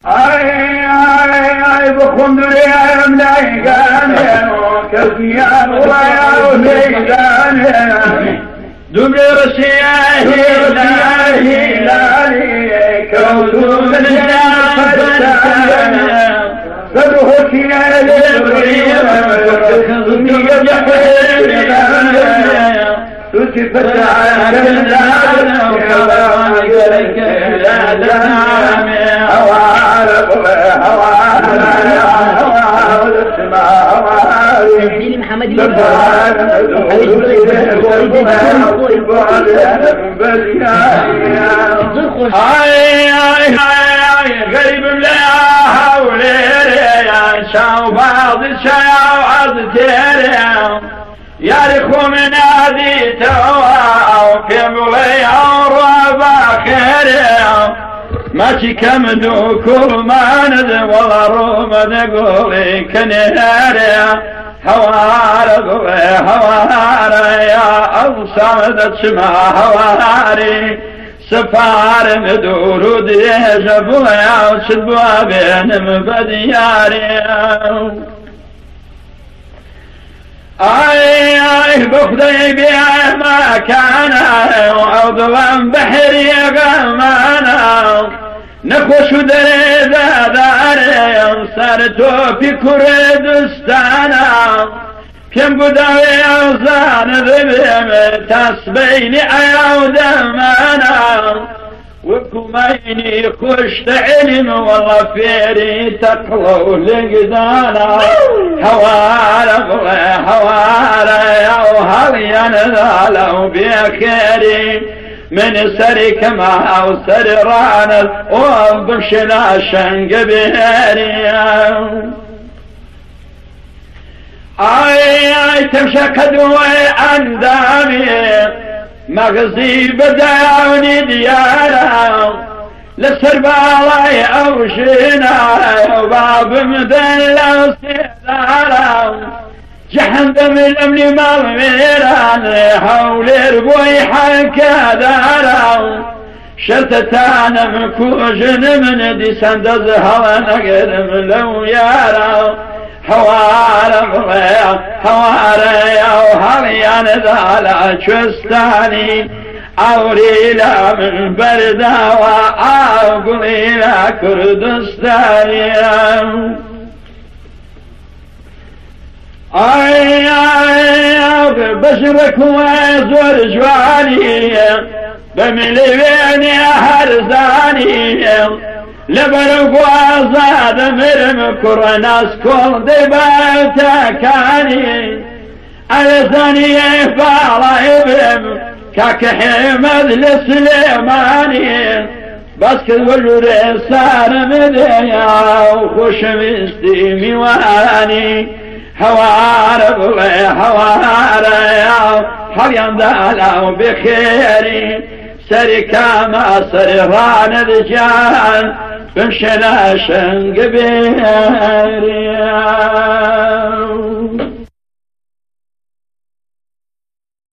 اي بخندري ملايقان كفيان ويا ميدان دبر سياهي لالي كوثو من الفتان فدهك يا لبريم كذني يحيي تسفت على النار وكواك لا دام غريب لا حول يا شوباض شاوعد تيري يارخو من هذه توا كملي عربا خيري ماشي كمدو كل ما ند والله روما نقولي كنهاري هواري يا أبصمد تسمع هواري سفار مدور ديجا بويا وسدبوا بين مبدياري اي بخدي بيا ما كان وعضوا بحري غمانا نخش دريدا داري صارتو في كردستانا كم بداوي اوزان ذبيم تسبيني عيود مانا وكميني خشت علم والله فيري تقلو لقدانا حواري او هل ينذالوا بخيري من سرك او سر رانت وبمشنا شنق بهيري اي تمشى كدوي اندامي مغزي بداوني ديارا للسربالي او شينا وباب مدلل سيدارا جحندم الامن مغميران حولي ربوي حكا دارا شتتان مكوجن من دي سندز هوا نقرم لو يارا حواري او هليان ذالا شستاني اوريلا من برداوى اقليلا كردستاني بشرك وزور جواني بمليوني هرزاني لبرق وازاد مرم كرناس كل دباتا كاني على ثانية فعلا ابرم كاك حمد لسليماني بس كل وجود صار مديا وخش مستيمي واني حوار حريان دالا بخيري سركا ما سرهان الجان بمشنا شنق بيريا